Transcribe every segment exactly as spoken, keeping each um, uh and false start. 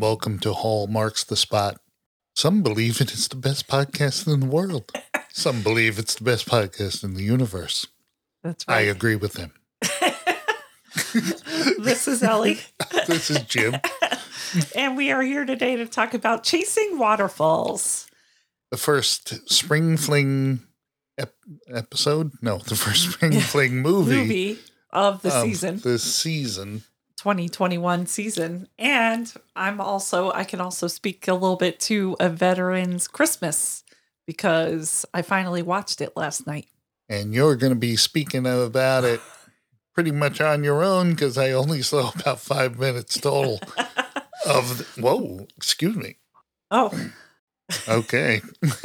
welcome to Hallmarks the Spot. Some believe it is the best podcast in the world. Some believe it's the best podcast in the universe. That's right. I agree with them. This is Ellie. This is Jim. And we are here today to talk about Chasing Waterfalls. The first Spring Fling ep- episode? No, the first Spring Fling movie. Movie of the of season. The season. twenty twenty-one season. And I'm also, I can also speak a little bit to A Veteran's Christmas because I finally watched it last night. And you're going to be speaking about it pretty much on your own because I only saw about five minutes total of, the, whoa, excuse me. Oh. Okay.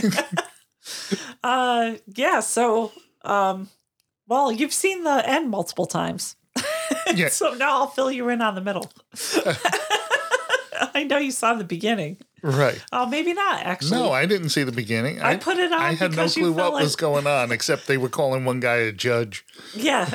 uh, yeah, so, um, well, you've seen the end multiple times. Yeah. So now I'll fill you in on the middle. I know you saw the beginning. Right. Oh, maybe not, actually. No, I didn't see the beginning. I, I put it on I had no clue what like... was going on, except they were calling one guy a judge. Yeah.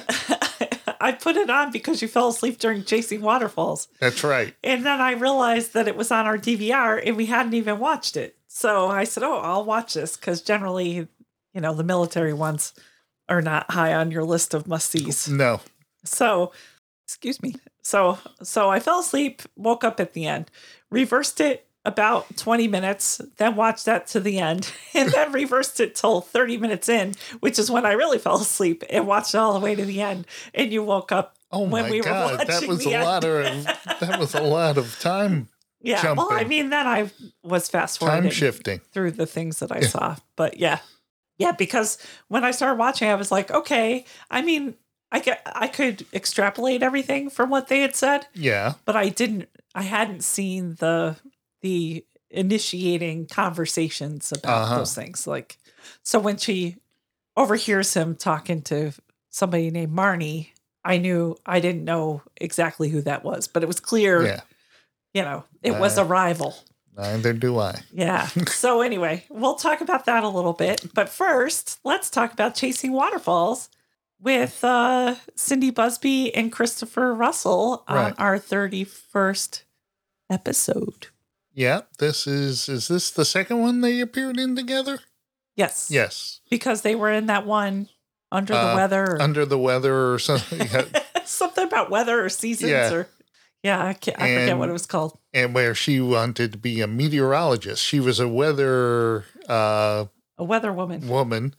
I put it on because you fell asleep during Chasing Waterfalls. That's right. And then I realized that it was on our D V R and we hadn't even watched it. So I said, oh, I'll watch this because generally, you know, the military ones are not high on your list of must-sees. No. So, excuse me. So, so I fell asleep, woke up at the end, reversed it about twenty minutes, then watched that to the end, and then reversed it till thirty minutes in, which is when I really fell asleep and watched it all the way to the end. And you woke up oh when my we God, were watching that was the a end. lot of that was a lot of time. Yeah, jumping. well, I mean, then I was fast forwarding time shifting through the things that I saw, but yeah, yeah, because when I started watching, I was like, okay, I mean. I get, I could extrapolate everything from what they had said. Yeah. But I didn't, I hadn't seen the, the initiating conversations about uh-huh. those things. Like, so when she overhears him talking to somebody named Marnie, I knew, I didn't know exactly who that was, but it was clear, yeah. you know, it uh, was a rival. Neither do I. Yeah. So anyway, we'll talk about that a little bit. But first, let's talk about Chasing Waterfalls. With uh, Cindy Busby and Christopher Russell on right. our thirty-first episode. Yeah, this is, is this the second one they appeared in together? Yes. Yes. Because they were in that one, Under uh, the Weather. Or, under the Weather or something. something about weather or seasons. Yeah. or Yeah, I, can't, I and, forget what it was called. And where she wanted to be a meteorologist. She was a weather... Uh, A weather woman. Woman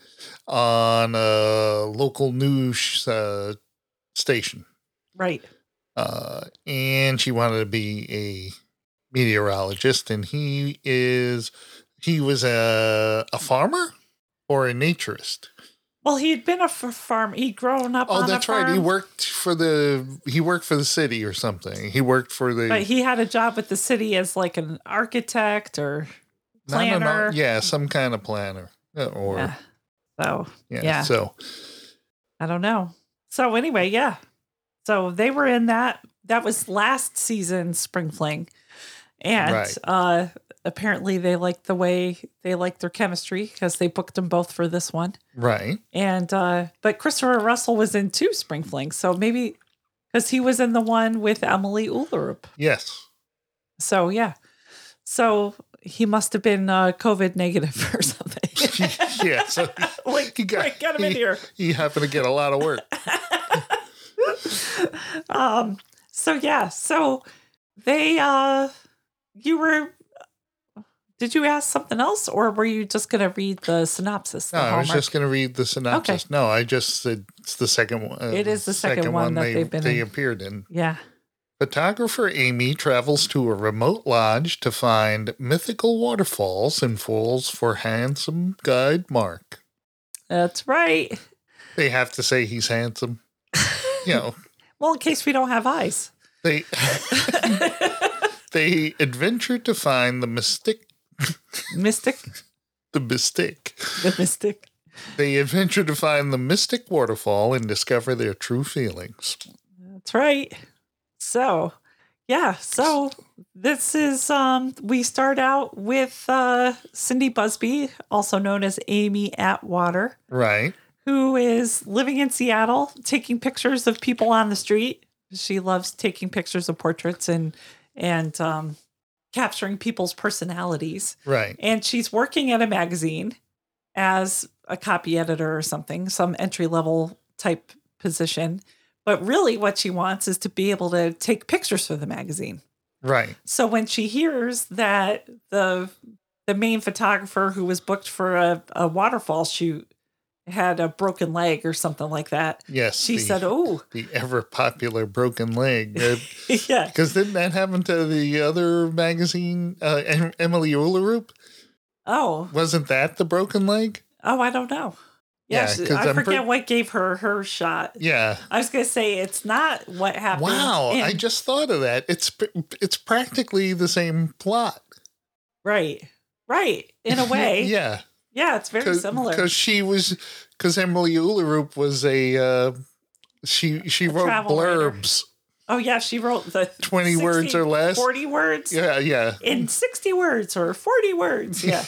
on a local news uh, station. Right. Uh, and she wanted to be a meteorologist. And he is, he was a, a farmer or a naturist? Well, he'd been a f- farm. He'd grown up oh, on a farm. Oh, that's right. He worked for the, he worked for the city or something. He worked for the. But he had a job with the city as like an architect or planner. No, no, no. Yeah, some kind of planner. Or yeah. So yeah, yeah. So I don't know. So anyway, yeah. So they were in that. That was last season's Spring Fling, and right. uh, apparently they liked the way they liked their chemistry because they booked them both for this one. Right. And uh, but Christopher Russell was in two Spring Flings, so maybe because he was in the one with Emily Ullerup. Yes. So yeah. So he must have been uh, COVID negative or something. Yeah, so like, he got, quick, get him he, in here. He happened to get a lot of work. um. So yeah. So they. Uh. You were. Did you ask something else, or were you just going to read the synopsis? The no, I was Hallmark? just going to read the synopsis. Okay. No, I just said it's the second one. Uh, it is the second, second one, one that they, they've been. They in. appeared in. Yeah. Photographer Amy travels to a remote lodge to find mythical waterfalls and falls for handsome guide Mark. That's right. They have to say he's handsome. You know. Well, in case we don't have eyes. They they adventure to find the mystic. Mystic? The mystic. The mystic. They adventure to find the mystic waterfall and discover their true feelings. That's right. So, yeah. So this is, um, we start out with uh, Cindy Busby, also known as Amy Atwater. Right. Who is living in Seattle, taking pictures of people on the street. She loves taking pictures of portraits and, and um, capturing people's personalities. Right. And she's working at a magazine as a copy editor or something, some entry level type position. But really what she wants is to be able to take pictures for the magazine. Right. So when she hears that the the main photographer who was booked for a, a waterfall shoot had a broken leg or something like that. Yes. She the, said, oh. The ever popular broken leg. Uh, yeah. Because didn't that happen to the other magazine, uh, em- Emily Ullerup? Oh. Wasn't that the broken leg? Oh, I don't know. Yeah, Yeah, she- 'cause I I'm forget pre- what gave her her shot. Yeah. I was going to say it's not what happened. Wow. in- I just thought of that. It's pr- it's practically the same plot. Right. Right. In a way. yeah. Yeah, it's very similar. Because she was, because Emily Ullerup was a, uh, she she A wrote travel writer. blurbs. Oh, yeah, she wrote the twenty words or less. forty words. Yeah, yeah. In sixty words or forty words. Yeah.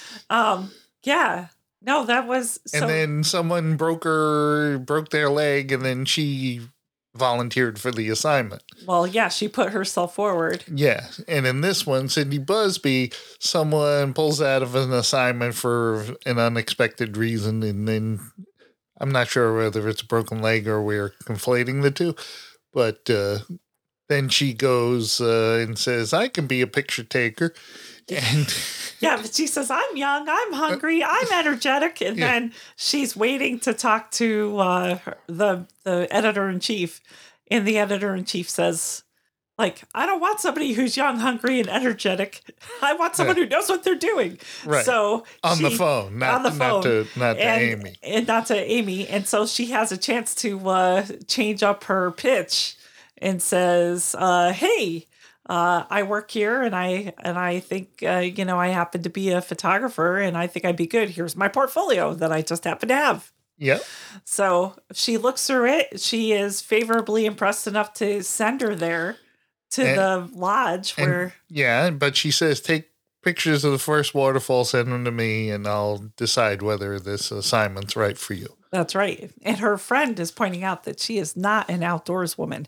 um. Yeah. No, that was. So, And then someone broke her, broke their leg, and then she volunteered for the assignment. well, yeah, she put herself forward. Yeah. And in this one, Cindy Busby, someone pulls out of an assignment for an unexpected reason. And then I'm not sure whether it's a broken leg or we're conflating the two. But uh, then she goes uh, and says, I can be a picture taker. And Yeah, but she says, I'm young, I'm hungry, I'm energetic. And Yeah. then she's waiting to talk to uh, her- the, the editor in chief. And the editor in chief says, like, I don't want somebody who's young, hungry, and energetic. I want someone Yeah. who knows what they're doing. Right. So on the she- phone, not, on the not phone. to not to and, Amy. and not to Amy. And so she has a chance to uh, change up her pitch and says, uh, hey, uh, I work here and I and I think, uh, you know, I happen to be a photographer and I think I'd be good. Here's my portfolio that I just happen to have. Yep. So she looks through it. She is favorably impressed enough to send her there to And- the lodge And- where, yeah, but she says, take pictures of the first waterfall, send them to me, and I'll decide whether this assignment's right for you. that's right. And her friend is pointing out that she is not an outdoors woman.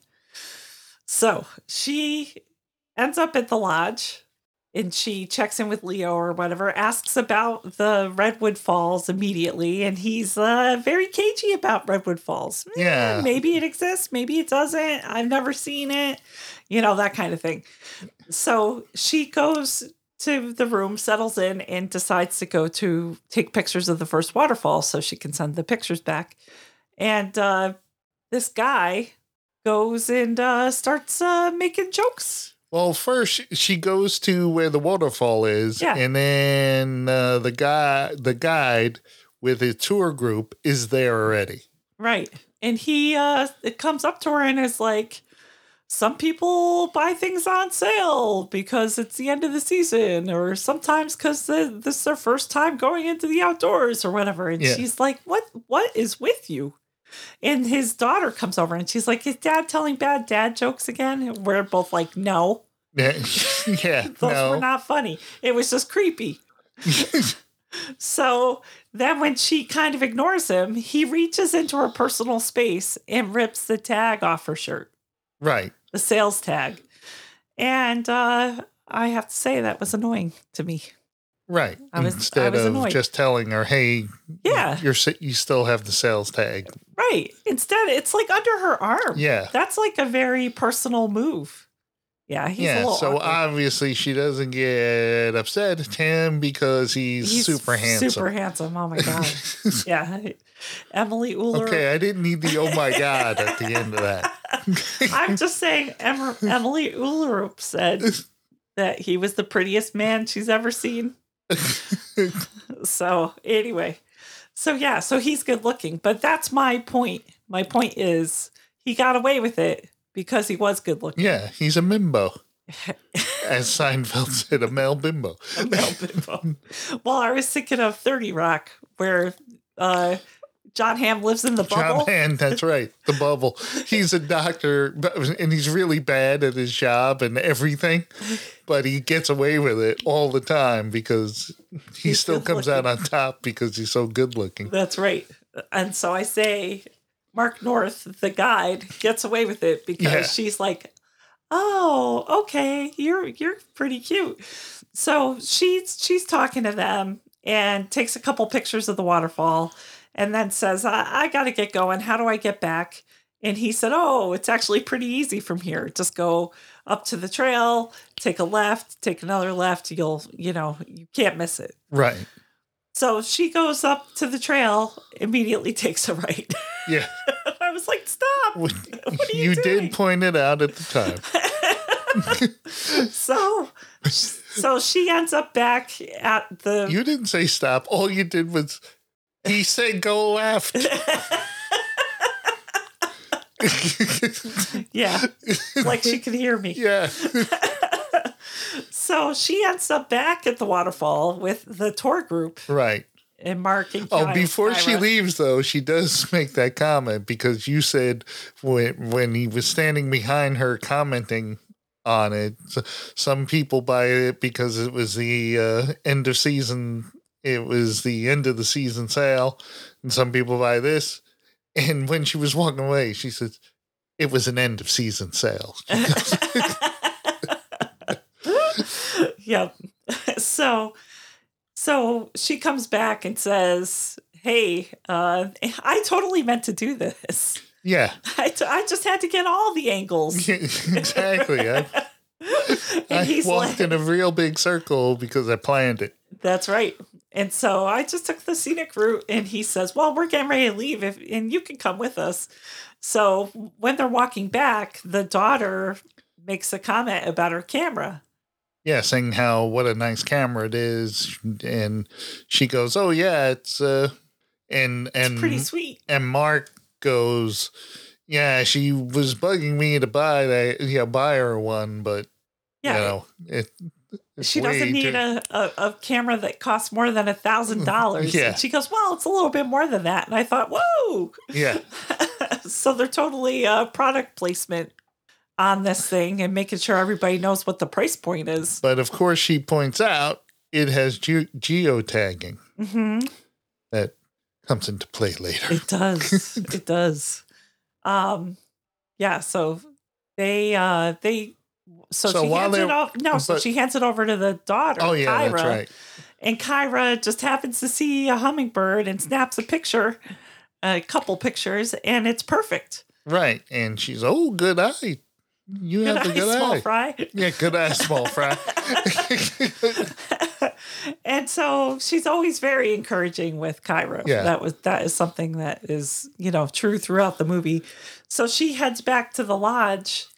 So she ends up at the lodge and she checks in with Leo or whatever, asks about the Redwood Falls immediately. And he's uh, very cagey about Redwood Falls. Eh, Yeah. Maybe it exists. Maybe it doesn't. I've never seen it. You know, that kind of thing. So she goes to the room, settles in, and decides to go to take pictures of the first waterfall so she can send the pictures back. And uh, this guy goes and uh, starts uh, making jokes. Well, first she goes to where the waterfall is, Yeah. and then uh, the guy, the guide with his tour group is there already. Right. And he uh, it comes up to her and is like, some people buy things on sale because it's the end of the season, or sometimes because this is their first time going into the outdoors or whatever. And Yeah. she's like, what, what is with you? And his daughter comes over and she's like, is dad telling bad dad jokes again? And we're both like, no, Yeah, yeah, those no, were not funny. It was just creepy. So then when she kind of ignores him, he reaches into her personal space and rips the tag off her shirt, right. the sales tag. And uh, I have to say that was annoying to me. Right. I was- I Instead was of annoyed. just telling her, "Hey, Yeah. you're si- you still have the sales tag." Right. Instead, it's like under her arm. Yeah. That's like a very personal move. Yeah, he's a yeah. little So awkward. obviously she doesn't get upset at him because he's, He's super handsome. Super handsome. Oh my god. Yeah. Emily Uller. Okay, I didn't need the "oh my god" at the end of that. I'm just saying em- Emily Ullerup said that he was the prettiest man she's ever seen. So anyway. So yeah, so he's good looking. But that's my point. My point is he got away with it because he was good looking. Yeah, he's a bimbo, as Seinfeld said, a male bimbo. Male bimbo. Well, I was thinking of thirty Rock, where uh, John Hamm lives in the bubble. John Hamm, that's right, the bubble. He's a doctor, but- and he's really bad at his job and everything, but he gets away with it all the time because he He's still good comes out looking. on top because he's so good looking. That's right. And so I say Mark North, the guide, gets away with it because Yeah. she's like, oh, okay, you're you're pretty cute. So she's she's talking to them and takes a couple pictures of the waterfall and then says, I, I gotta get going. How do I get back? And he said, oh, it's actually pretty easy from here. Just go up to the trail, take a left, take another left. You'll, you know, you can't miss it. Right. So she goes up to the trail, immediately takes a right. Yeah. I was like, stop. What are you, you doing? did point it out at the time. so so she ends up back at the You didn't say stop. All you did was he said go left. Yeah. Like she could hear me. Yeah. So she ends up back at the waterfall with the tour group. Right. And Mark and Oh, Ky- before she Kyra. leaves, though, she does make that comment because you said when when he was standing behind her commenting on it, s- some people buy it because it was the uh, end of season. It was the end of the season sale, and some people buy this. And when she was walking away, she said, "It was an end of season sale." Yep. So so she comes back and says, hey, uh, I totally meant to do this. Yeah, I, t- I just had to get all the angles. exactly. I, And I he's walked like, in a real big circle because I planned it. that's right. And so I just took the scenic route, and he says, well, we're getting ready to leave, if, and you can come with us. So when they're walking back, the daughter makes a comment about her camera. Yeah, saying how what a nice camera it is, and she goes, "Oh yeah, it's uh," and and It's pretty sweet. and Mark goes, "Yeah, she was bugging me to buy that, yeah, buy her one, but Yeah. you know, it." it's She doesn't way need too- a, a, a camera that costs more than a thousand dollars. Yeah. She goes, well, it's a little bit more than that. And I thought, whoa. Yeah, So they're totally uh, product placement on this thing and making sure everybody knows what the price point is. but of course she points out it has ge- geotagging Hmm. that comes into play later. It does. It does. Um, yeah. So they, uh, they, so, So she while hands they- it off. No, so but- she hands it over to the daughter. Oh yeah, Kyra, that's right. And Kyra just happens to see a hummingbird and snaps a picture, a couple pictures, and it's perfect. Right, and she's oh, good eye. You Good have a eye, good small eye. fry. Yeah, good eye, small fry. And so she's always very encouraging with Kyra. Yeah. That was that is something that is, you know, true throughout the movie. So she heads back to the lodge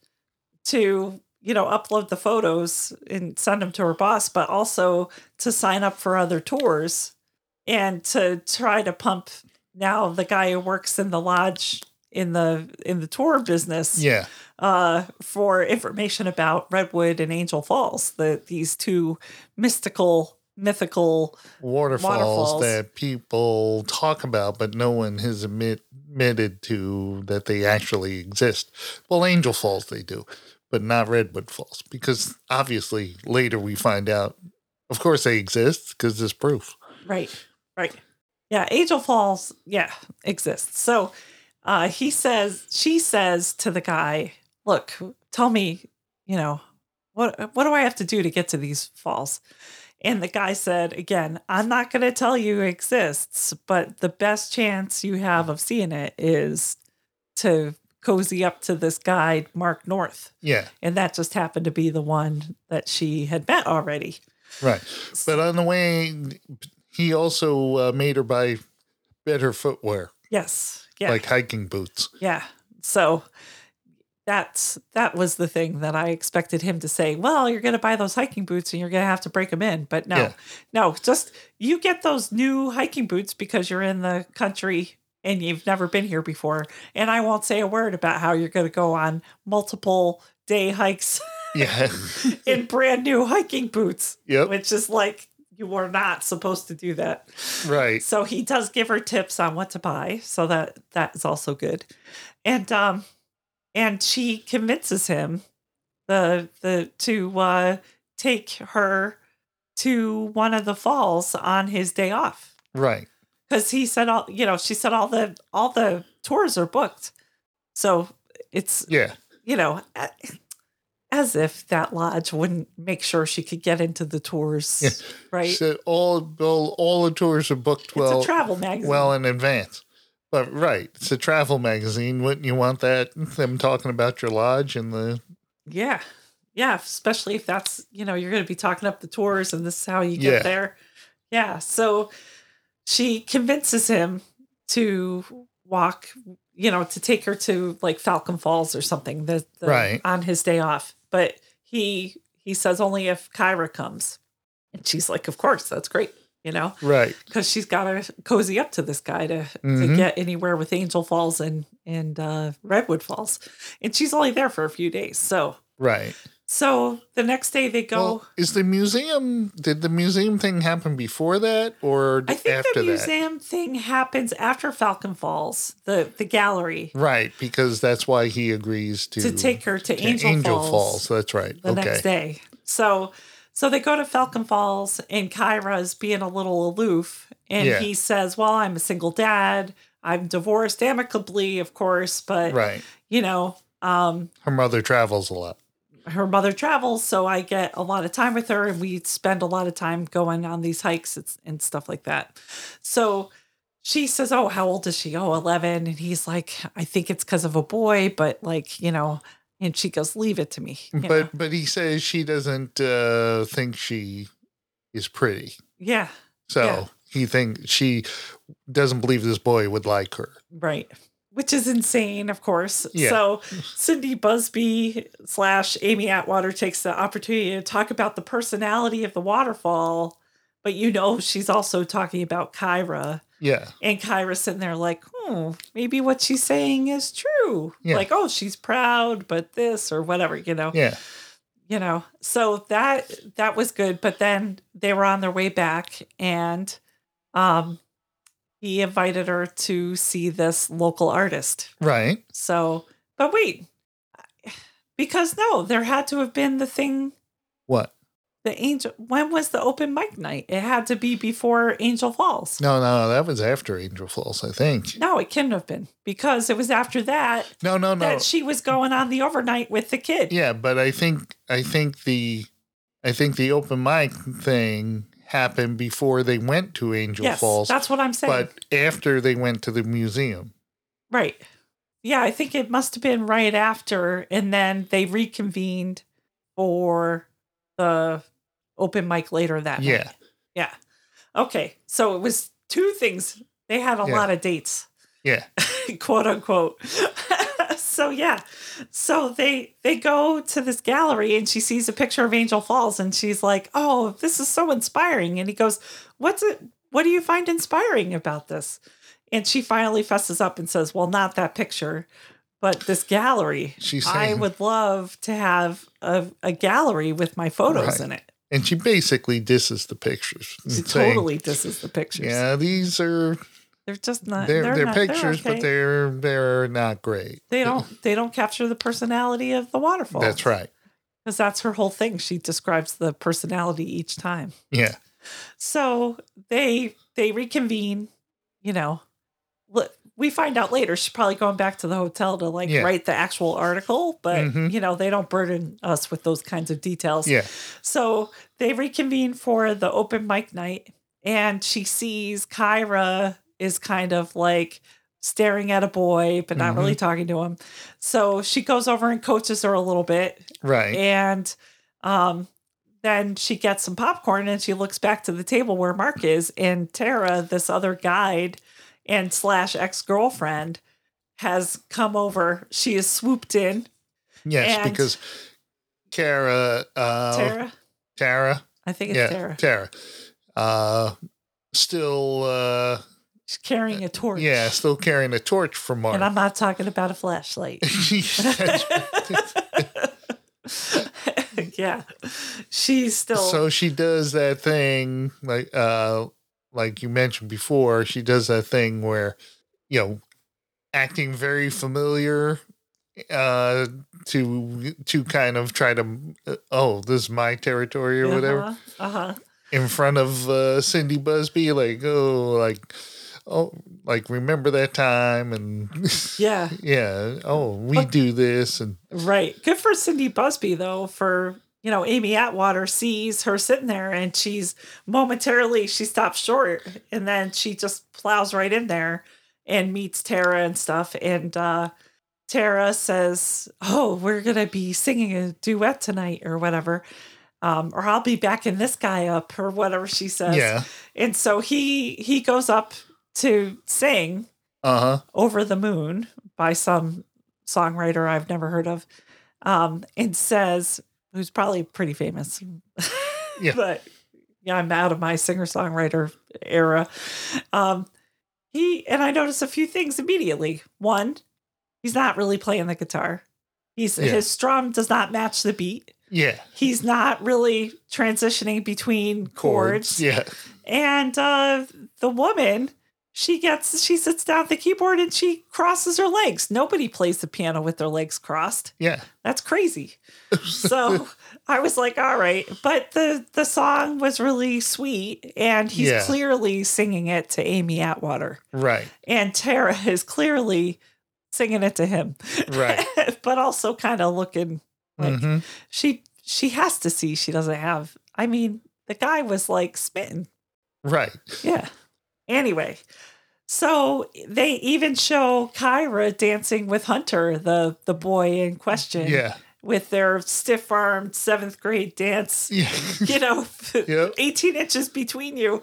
to, you know, upload the photos and send them to her boss, but also to sign up for other tours and to try to pump now the guy who works in the lodge in the in the tour business Yeah, uh, for information about Redwood and Angel Falls, the these two mystical, mythical. waterfalls, Waterfalls. that people talk about, but no one has admit, admitted to that they actually exist. Well, Angel Falls they do, but not Redwood Falls, because obviously later we find out, of course they exist because there's proof. Right, right. Yeah, Angel Falls, yeah, exists. So uh, he says, she says to the guy, look, tell me, you know, what what do I have to do to get to these falls? And the guy said, again, I'm not going to tell you it exists, but the best chance you have of seeing it is to cozy up to this guy, Mark North. Yeah, And that just happened to be the one that she had met already. right. But on the way, he also uh, made her buy better footwear, Yes. Yeah. like hiking boots. Yeah. So that's that was the thing that I expected him to say. Well, you're going to buy those hiking boots and you're going to have to break them in. But no, Yeah. no, just you get those new hiking boots because you're in the country and you've never been here before. And I won't say a word about how you're going to go on multiple day hikes Yeah, in brand new hiking boots, yep, which is like you are not supposed to do that. right. So he does give her tips on what to buy, so that that is also good. And um and she convinces him the the to uh take her to one of the falls on his day off. Right. Cuz he said all, you know, she said all the all the tours are booked. So it's, Yeah. you know, uh, As if that lodge wouldn't make sure she could get into the tours, Yeah. right? So all, all all the tours are booked well, it's a travel magazine. well in advance. But right, it's a travel magazine. Wouldn't you want that? Them talking about your lodge and the Yeah. Yeah. Especially if that's, you know, you're going to be talking up the tours and this is how you get Yeah. there. Yeah. So she convinces him to walk, you know, to take her to like Falcon Falls or something the, the, Right. on his day off. But he he says only if Kyra comes. And she's like, of course, that's great, you know, right. because she's got to cozy up to this guy to, Mhm. to get anywhere with Angel Falls and, and uh, Redwood Falls. And she's only there for a few days. So, Right. so the next day they go. Well, is the museum, did the museum thing happen before that or I think after the that? museum thing happens after Falcon Falls, the, the gallery, Right, because that's why he agrees to, to take her to, to Angel, Angel Falls, Falls. That's right. the okay. next day. So, so they go to Falcon Falls and Kyra's being a little aloof. And Yeah. he says, well, I'm a single dad. I'm divorced amicably, of course, but, Right. you know, um, Her mother travels a lot. her mother travels, so I get a lot of time with her, and we spend a lot of time going on these hikes and, and stuff like that. So she says, oh, how old is she? Oh, eleven. And he's like, I think it's because of a boy, but like, you know, and she goes, leave it to me. you But know? but he says she doesn't uh, think she is pretty. yeah, So Yeah. he thinks she doesn't believe this boy would like her. right. Which is insane, of course. Yeah. So Cindy Busby slash Amy Atwater takes the opportunity to talk about the personality of the waterfall, but you know she's also talking about Kyra. Yeah. And Kyra's sitting there like, hmm, maybe what she's saying is true. Yeah. Like, oh, she's proud, but this or whatever, you know. Yeah. You know. So that that was good. But then they were on their way back and um he invited her to see this local artist. Right. So, but wait. Because no, there had to have been the thing, What? the Angel. When was the open mic night? It had to be before Angel Falls. No, no, that was after Angel Falls, I think. No, it couldn't have been because it was after that No, no, no. that she was going on the overnight with the kid. Yeah, but I think I think the I think the open mic thing happened before they went to Angel yes, Falls, that's what I'm saying. but after they went to the museum. Right. Yeah, I think it must have been right after, and then they reconvened for the open mic later that Yeah. night. Yeah. Okay. So it was two things. They had a Yeah. lot of dates, Yeah. quote unquote. So yeah. So they they go to this gallery and she sees a picture of Angel Falls and she's like, "Oh, this is so inspiring." And he goes, "What's it what do you find inspiring about this?" And she finally fesses up and says, "Well, not that picture, but this gallery. She's I saying- would love to have a, a gallery with my photos Right. in it." And she basically disses the pictures. She and saying, totally disses the pictures. Yeah, these are They're just not they're they're, they're, not, pictures, they're okay. but they're they're not great. they don't they don't capture the personality of the waterfall. That's right. Because that's her whole thing. She describes the personality each time. Yeah. So they they reconvene, you know. Look, we find out later she's probably going back to the hotel to like Yeah. write the actual article, but Mhm. you know, they don't burden us with those kinds of details. Yeah. So they reconvene for the open mic night and she sees Kyra is kind of like staring at a boy, but not Mhm. really talking to him. So she goes over and coaches her a little bit. Right. And um, then she gets some popcorn and she looks back to the table where Mark is. And Tara, this other guide and slash ex-girlfriend, has come over. She is swooped in. Yes, and- because Kara uh Tara? Tara. I think it's Yeah, Tara. Tara. Uh still uh She's carrying a torch. yeah, still carrying a torch for Mark. And I'm not talking about a flashlight. Yeah. She's still. So she does that thing like uh like you mentioned before, she does that thing where, you know, acting very familiar uh to to kind of try to uh, oh, this is my territory or whatever Uh huh. Uh-huh. in front of uh Cindy Busby, like, oh, like oh, like remember that time and Yeah. yeah. Oh, we But- do this and Right. Good for Cindy Busby, though, for, you know, Amy Atwater sees her sitting there and she's momentarily, she stops short and then she just plows right in there and meets Tara and stuff. And uh, Tara says, oh, we're going to be singing a duet tonight or whatever. Um, or I'll be backing this guy up or whatever she says. yeah. And so he he goes up to sing Uh huh. Over the Moon by some songwriter I've never heard of, um, and says, who's probably pretty famous. Yeah. But yeah, I'm out of my singer-songwriter era. Um, he and I noticed a few things immediately. One, he's not really playing the guitar. He's Yeah. his strum does not match the beat. Yeah. He's not really transitioning between chords. Yeah. And uh, the woman, she gets, she sits down at the keyboard and she crosses her legs. Nobody plays the piano with their legs crossed. Yeah. That's crazy. So I was like, all right. But the, the song was really sweet. And he's Yeah. clearly singing it to Amy Atwater. Right. And Tara is clearly singing it to him. Right. But also kind of looking like hmm she she has to see she doesn't have. I mean, the guy was like smitten. Right. Yeah. Anyway, so they even show Kyra dancing with Hunter, the the boy in question. Yeah. With their stiff armed seventh grade dance, Yeah. you know, Yep. eighteen inches between you.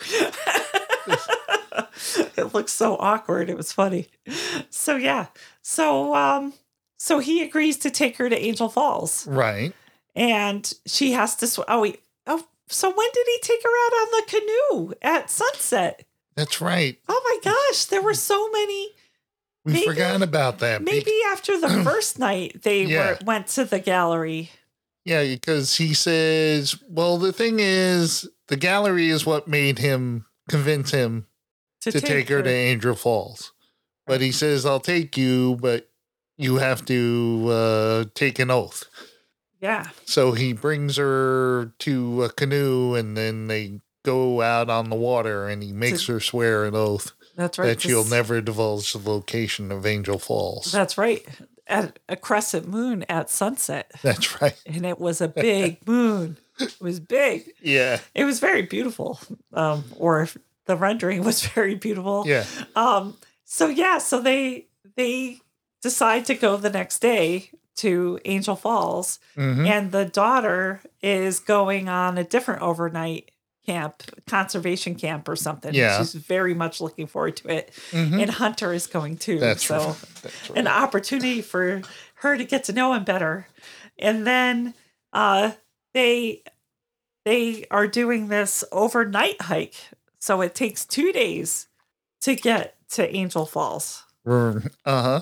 It looks so awkward. It was funny. So yeah. So um so he agrees to take her to Angel Falls. Right. And she has to sw- oh wait. Oh, so when did he take her out on the canoe at sunset? That's right. Oh my gosh, there were so many. We Maybe- forgot about that. Be- Maybe after the first night they Yeah. were went to the gallery. Yeah, because he says, well, the thing is, the gallery is what made him convince him To, to take her to Angel Falls. But he says, I'll take you, but you have to uh, take an oath. Yeah. So he brings her to a canoe and then they go out on the water and he makes her swear an oath That's right. that she'll this- never divulge the location of Angel Falls. That's right. At a crescent moon at sunset. That's right. And it was a big moon. It was big. Yeah. It was very beautiful. Um, or the rendering was very beautiful. Yeah. Um, so yeah, so they they decide to go the next day to Angel Falls, hmm and the daughter is going on a different overnight camp, conservation camp or something. Yeah. She's very much looking forward to it. hmm And Hunter is going too. That's so right. That's right. an opportunity for her to get to know him better. And then uh they they are doing this overnight hike. So it takes two days to get to Angel Falls. Uh huh.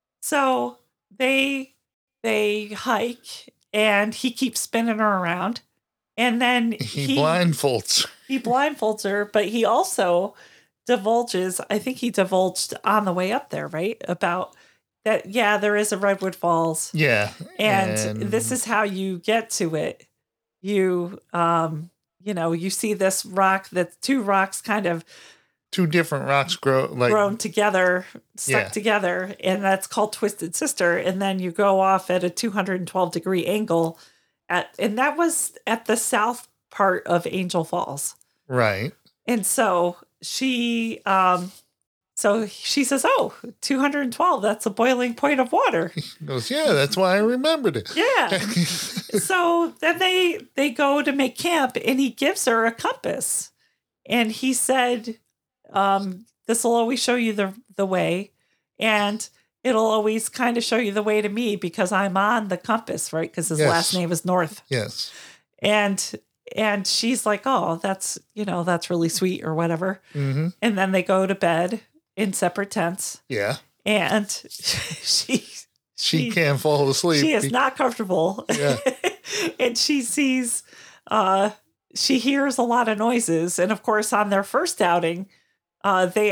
So they they hike and he keeps spinning her around. And then He, he blindfolds. he blindfolds her, but he also divulges, I think he divulged on the way up there, right? About that, yeah, there is a Redwood Falls. Yeah. And, this is how you get to it. You um, you know, you see this rock, that two rocks kind of two different rocks grow like grown together, stuck Yeah. together, and that's called Twisted Sister. And then you go off at a two hundred twelve degree angle at, and that was at the south part of Angel Falls. right. And so she, um, so she says, "Oh, two hundred twelve, that's a boiling point of water." He goes, yeah, that's why I remembered it. Yeah. So then they they go to make camp, and he gives her a compass, and he said, um, "This will always show you the the way, and it'll always kind of show you the way to me because I'm on the compass, right? Because his Yes. last name is North." Yes. And and she's like, "Oh, that's you know that's really sweet or whatever." hmm And then they go to bed in separate tents, Yeah. and she She, She- can't fall asleep. she is not comfortable. Yeah. And she sees, uh, she hears a lot of noises. And of course, on their first outing, uh, they had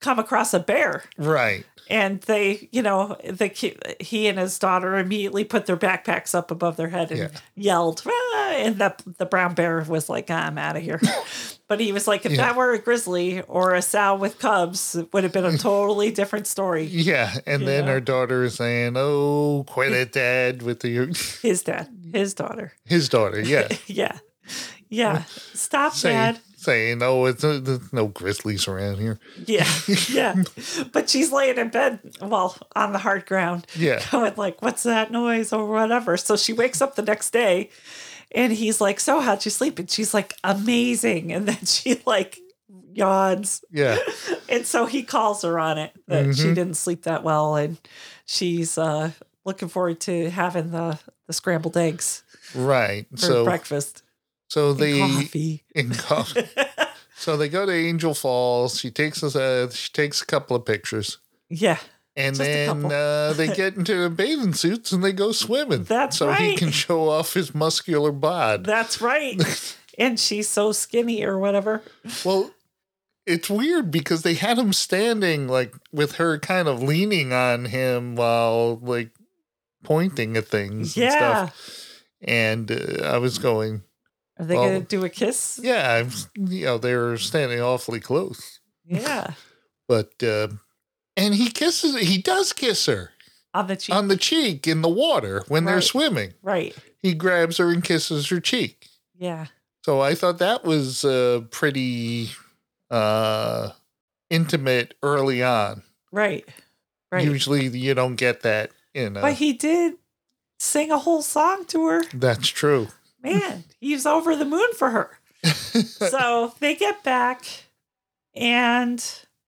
come across a bear. Right. And they, you know, the ki- he and his daughter immediately put their backpacks up above their head and Yeah. yelled. "Ah," and the the brown bear was like, "I'm out of here." But he was like, if Yeah. that were a grizzly or a sow with cubs, it would have been a totally different story. Yeah. And You then know? her daughter is saying, "Oh, quit it, Dad," with the His dad, his daughter. his daughter. Yeah. Yeah. Yeah. Stop, saying, Dad. saying, "Oh, it's uh, there's no grizzlies around here." Yeah. Yeah. But she's laying in bed, well, on the hard ground. Yeah. Going like, what's that noise or whatever. So she wakes up the next day and he's like, so how'd you sleep? And she's like, amazing. And then she like yawns. Yeah. And so he calls her on it that she Mhm. didn't sleep that well. And she's uh, looking forward to having the, the scrambled eggs Right. for So breakfast. so And they coffee. in coffee. So they go to Angel Falls. She takes us a she takes a couple of pictures. Yeah. And Just a then couple. uh, they get into the bathing suits and they go swimming. That's so he right. can show off his muscular bod. That's right. And she's so skinny or whatever. Well, it's weird because they had him standing like with her kind of leaning on him while like pointing at things and Yeah. stuff. And uh, I was going, Are they Well, going to do a kiss? yeah, I'm, you know, they're standing awfully close. Yeah. But uh, and he kisses he does kiss her On the cheek. on the cheek in the water when they're Right. swimming. right. He grabs her and kisses her cheek. Yeah. So I thought that was uh, pretty uh, intimate early on. Right. Right. Usually you don't get that in a, But he did sing a whole song to her. that's true. Man, he's over the moon for her. So they get back and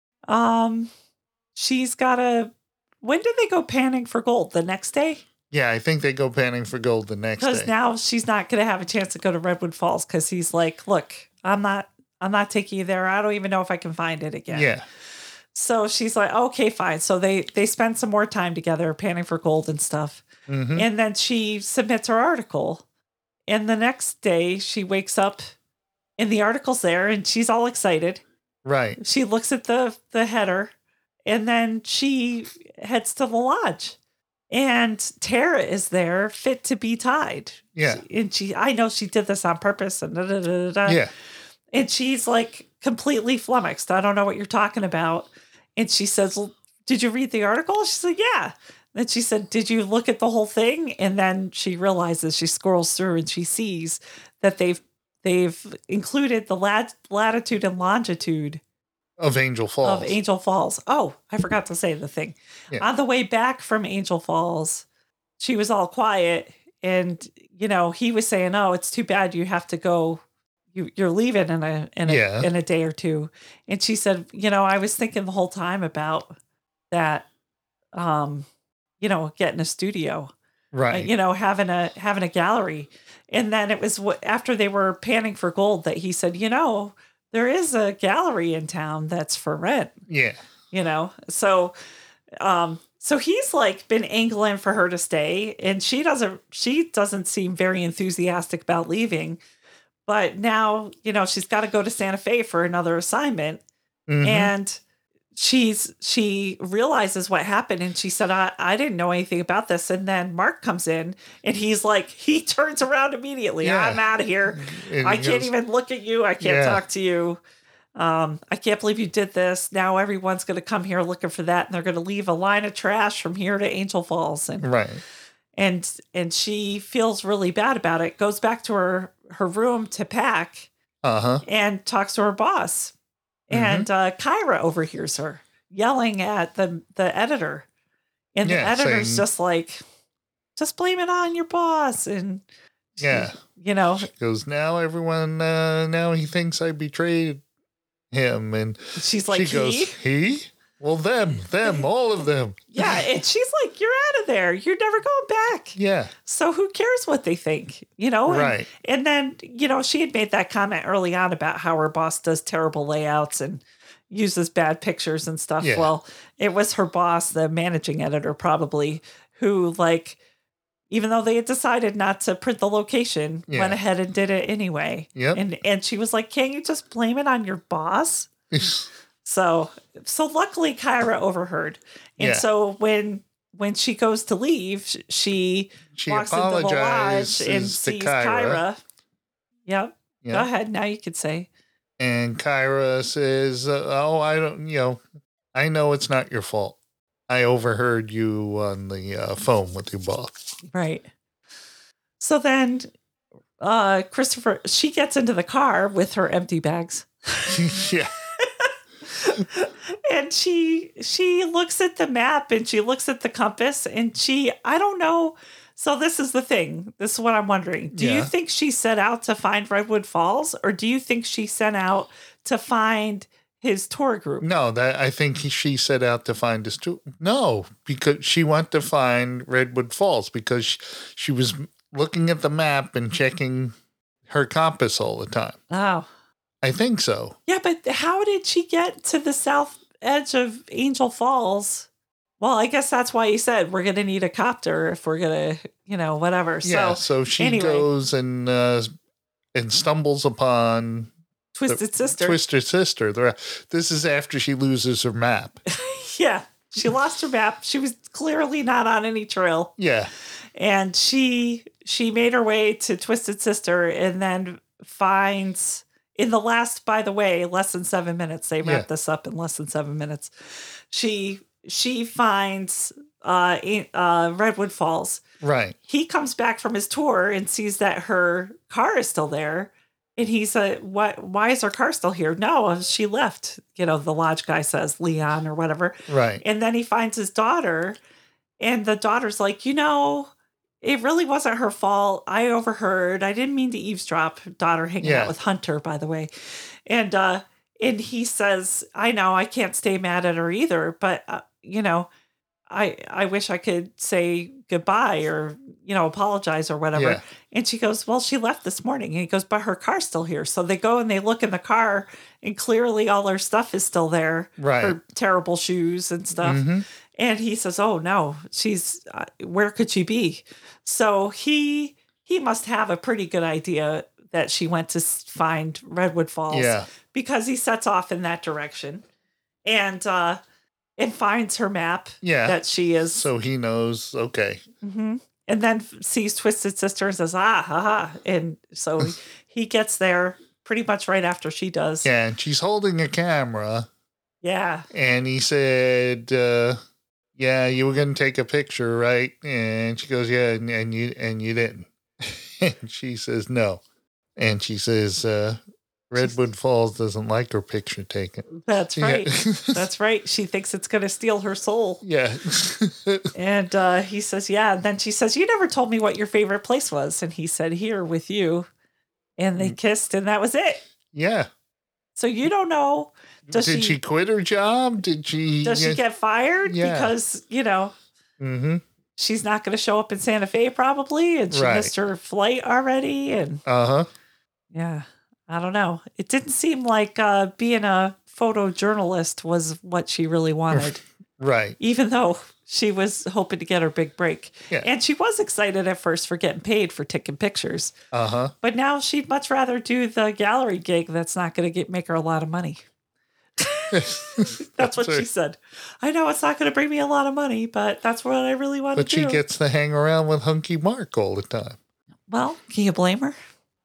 um she's got a when did they go panning for gold? The next day? Yeah, I think they go panning for gold the next Because day. now she's not gonna have a chance to go to Redwood Falls because he's like, look, I'm not I'm not taking you there. I don't even know if I can find it again. Yeah. So she's like, okay, fine. So they they spend some more time together panning for gold and stuff. hmm And then she submits her article. And the next day she wakes up and the article's there and she's all excited. Right. She looks at the the header and then she heads to the lodge. And Tara is there, fit to be tied. Yeah. And she I know she did this on purpose and da, da, da, da, da. Yeah. And she's like completely flummoxed. I don't know what you're talking about. And she says, well, did you read the article? She's like, yeah. Then she said, did you look at the whole thing? And then she realizes, she scrolls through and she sees that they've they've included the lat- latitude and longitude Of Angel Falls. of Angel Falls. Oh, I forgot to say the thing. Yeah. On the way back from Angel Falls, she was all quiet. And, you know, he was saying, oh, it's too bad you have to go. You, you're leaving in a in a Yeah. in a day or two. And she said, you know, I was thinking the whole time about that, um, you know, getting a studio, Right. you know, having a having a gallery. And then it was what after they were panning for gold that he said, you know, there is a gallery in town that's for rent, Yeah. you know. So um so he's like been angling for her to stay and she doesn't she doesn't seem very enthusiastic about leaving. But now, you know, she's got to go to Santa Fe for another assignment. Mhm. And she's she realizes what happened and she said, I, I didn't know anything about this. And then Mark comes in and he's like, he turns around immediately. Yeah. I'm out of here. And I he can't goes, even look at you. I can't Yeah. talk to you. Um, I can't believe you did this. Now everyone's going to come here looking for that. And they're going to leave a line of trash from here to Angel Falls. And Right. and and she feels really bad about it, goes back to her her room to pack Uh huh. and talks to her boss. Mm-hmm. And uh, Kyra overhears her yelling at the the editor. And Yeah, the editor's saying- just like, just blame it on your boss. And, she- Yeah. you know, Goes, now everyone, uh, now he thinks I betrayed him. And she's like, she goes, he? he? Well, them, them, all of them. Yeah. And she's like, you're out of there. You're never going back. Yeah. So who cares what they think, you know? And, Right. And then, you know, she had made that comment early on about how her boss does terrible layouts and uses bad pictures and stuff. Yeah. Well, it was her boss, the managing editor, probably, who, like, even though they had decided not to print the location, Yeah. went ahead and did it anyway. Yep. And and she was like, can't you just blame it on your boss? So, so luckily Kyra overheard. And Yeah. so when when she goes to leave, sh- she, She walks into the lodge and apologizes to sees Kyra. Kyra. Yep. Go Yeah. ahead. Now you could say. And Kyra says, uh, "Oh, I don't. You know, I know it's not your fault. I overheard you on the uh, phone with your boss." Right. So then uh Christopher, she gets into the car with her empty bags. Yeah. And she she looks at the map and she looks at the compass and she I don't know. So this is the thing. This is what I'm wondering. Do you Yeah. think she set out to find Redwood Falls, or do you think she set out to find his tour group? No, that I think he, she set out to find us too. No, because she wanted to find Redwood Falls because she, she was looking at the map and checking her compass all the time. Oh. I think so. Yeah, but how did she get to the south edge of Angel Falls? Well, I guess that's why he said we're going to need a copter if we're going to, you know, whatever. Yeah, So so she anyway. goes and uh, and stumbles upon Twisted Sister. Twisted Sister. The- This is after she loses her map. Yeah. She lost her map. She was clearly not on any trail. Yeah. And she she made her way to Twisted Sister and then finds in the last, by the way, less than seven minutes. They wrapped Yeah. this up in less than seven minutes. She she finds uh, a- uh, Redwood Falls. Right. He comes back from his tour and sees that her car is still there. And he's like, what, why is her car still here? No, she left. You know, the lodge guy says, Leon or whatever. Right. And then he finds his daughter, and the daughter's like, you know, it really wasn't her fault. I overheard. I didn't mean to eavesdrop. Daughter hanging Yeah. out with Hunter, by the way. And, uh, and he says, I know I can't stay mad at her either, but, uh, you know, I, I wish I could say goodbye or, you know, apologize or whatever. Yeah. And she goes, well, she left this morning. And he goes, but her car's still here. So they go and they look in the car, and clearly all her stuff is still there. Right. Her terrible shoes and stuff. Mhm. And he says, oh no, she's, uh, where could she be? So he, he must have a pretty good idea that she went to s- find Redwood Falls. Yeah. Because he sets off in that direction and, uh, and finds her map Yeah. that she is. So he knows, okay. Mhm. And then f- sees Twisted Sister and says, ah, ha, ha. And so he, he gets there pretty much right after she does. Yeah, and she's holding a camera, Yeah. and he said, uh, yeah, you were going to take a picture, right? And she goes, yeah, and, and you and you didn't. And she says, no. And she says, uh, Redwood Falls doesn't like her picture taken. That's Yeah. right. That's right. She thinks it's going to steal her soul. Yeah. And uh, he says, yeah. And then she says, you never told me what your favorite place was. And he said, here with you. And they kissed, and that was it. Yeah. So you don't know. Does Did she, she, quit her job? Did she? does she get fired? Yeah. Because, you know, Mm-hmm. she's not going to show up in Santa Fe probably. And she Right. missed her flight already. And Uh-huh. yeah, I don't know. It didn't seem like uh, being a photojournalist was what she really wanted. Right. Even though she was hoping to get her big break. Yeah. And she was excited at first for getting paid for taking pictures. Uh-huh. But now she'd much rather do the gallery gig that's not going to get make her a lot of money. That's what she right. said. I know it's not going to bring me a lot of money, but that's what I really want But to she do. gets to hang around with Hunky Mark all the time. Well, can you blame her?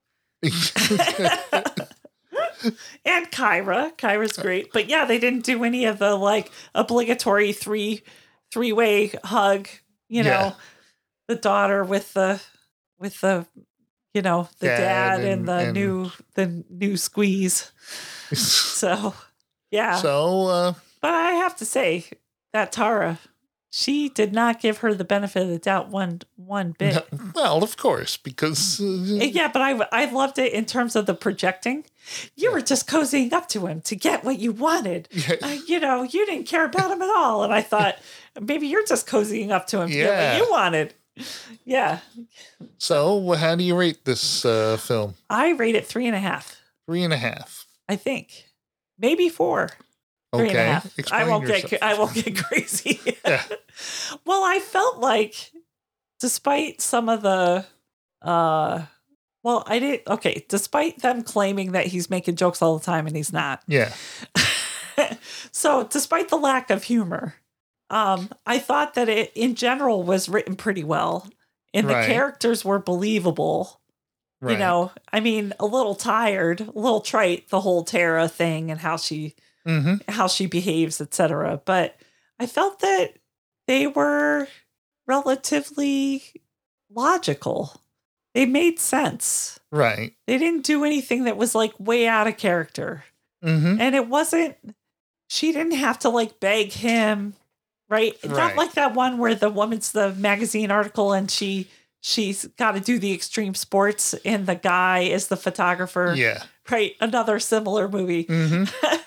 And Kyra. Kyra's great. But yeah, they didn't do any of the like obligatory three three way hug, you know, Yeah. the daughter with the with the you know, the Dad dad, and, and- the and- new the new squeeze. So yeah. So, uh, But I have to say that Tara, she did not give her the benefit of the doubt one one bit. no- well, of course, because uh, Yeah, but I I loved it in terms of the projecting. You were just cozying up to him to get what you wanted. Yeah. Uh, you know, you didn't care about him at all. And I thought, maybe you're just cozying up to him to Yeah. get what you wanted. Yeah. So, how do you rate this uh, film? I rate it three and a half, Three and a half. I think. Maybe four. Three and a Okay. half. I Explain won't yourself. get I won't get crazy. Yeah. Well, I felt like despite some of the uh well, I did okay, despite them claiming that he's making jokes all the time and he's not. Yeah. So, despite the lack of humor, um, I thought that it, in general, was written pretty well, and the Right. characters were believable. You Right. know, I mean, a little tired, a little trite, the whole Tara thing and how she hmm how she behaves, et cetera. But I felt that they were relatively logical. They made sense. Right. They didn't do anything that was like way out of character. hmm And it wasn't, she didn't have to like beg him, right? Not Right. like that one where the woman's the magazine article and she she's got to do the extreme sports and the guy is the photographer. Yeah. Right. Another similar movie. hmm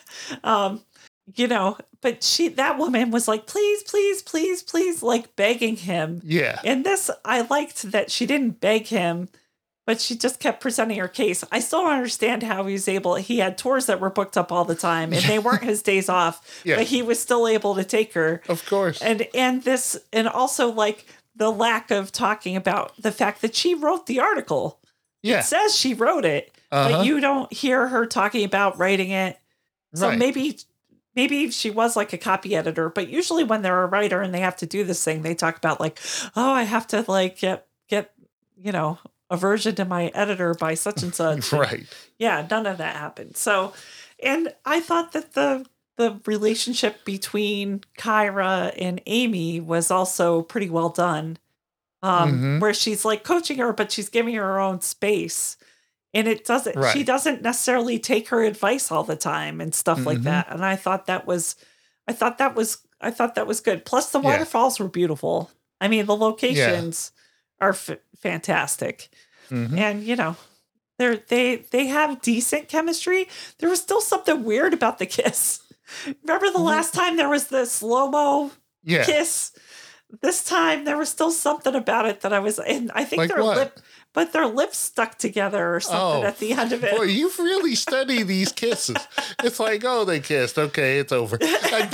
um, you know, but she that woman was like, please, please, please, please, like begging him. Yeah. And this, I liked that she didn't beg him, but she just kept presenting her case. I still don't understand how he was able, he had tours that were booked up all the time and they weren't his days off, Yeah. but he was still able to take her. Of course. And, and this, and also like the lack of talking about the fact that she wrote the article. yeah. It says she wrote it, Uh-huh. but you don't hear her talking about writing it. So Right. maybe maybe she was like a copy editor, but usually when they're a writer and they have to do this thing, they talk about like, oh, I have to like get get, you know, a version to my editor by such and such. Right. Yeah, none of that happened. So, and I thought that the the relationship between Kyra and Amy was also pretty well done. Um, Mhm. where she's like coaching her, but she's giving her her own space. And it doesn't, she Right. doesn't necessarily take her advice all the time and stuff like Mhm. that. And I thought that was, I thought that was, I thought that was good. Plus the Yeah. waterfalls were beautiful. I mean, the locations are f- fantastic. Mhm. And, you know, they're, they, they have decent chemistry. There was still something weird about the kiss. Remember the last time there was the slow-mo Yeah. kiss? This time there was still something about it that I was, and I think Like their what? lip, but their lips stuck together or something Oh, at the end of it. Boy, you've really studied these kisses. It's like, oh, they kissed. Okay, it's over. I